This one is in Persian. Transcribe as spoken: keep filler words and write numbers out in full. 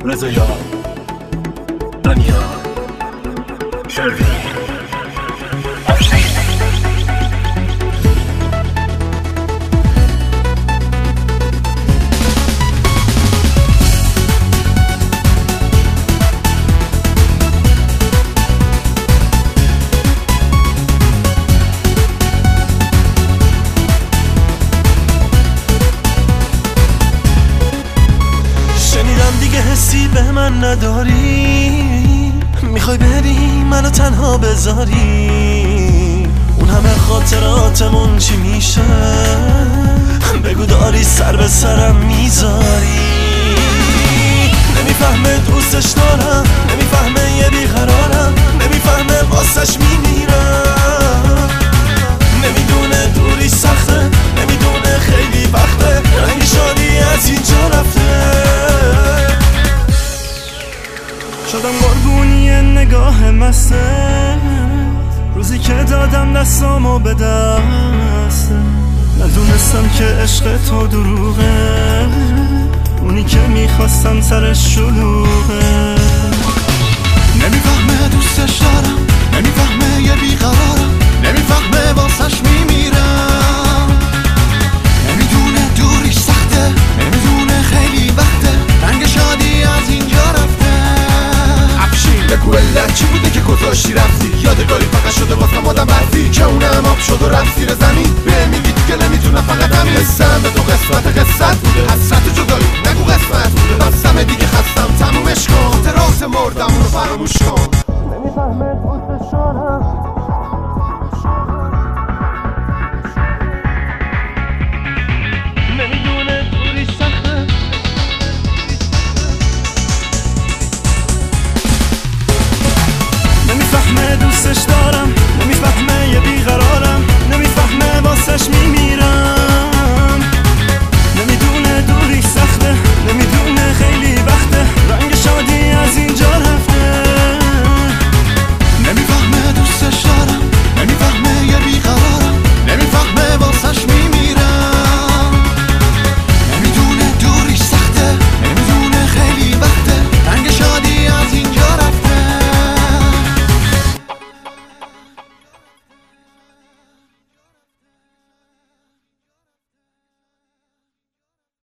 رضا دنیا شروین حسی به من نداری، میخوای بری منو تنها بذاری، اون همه خاطراتمون چی میشه؟ بگو داری سر به سرم میذاری. نمیفهمه دوستش دارم، نمیفهمه یه بیقرارم، نمیفهمه واسش میمیرم، نمیدونه دوری سخته، نمیدونه خیلی وقته رنگ شادی از اینجا رفته. شدم قربونی نگاه مسته، روزی که دادم دستامو به دسته، ندونستم که عشق تو دروغه، اونی که میخواستم سرش شلوغه. نمیفهمه دوستش دارم، نمیفهمه یه بیقرارم، نمیفهمه واسش میمیرم، نمیدونه دوریش سخته، نمیدونه خیلی وقته رنگ شادی از اینجا رفته. بگو علت چی بوده که گذاشتی رفتی، یادگاری فقط شده واسم آدم برفی که اونم آب شد و رفت زیر زمین. به میگی دیگه نمیتونم فقط همین حسم به تو قسمت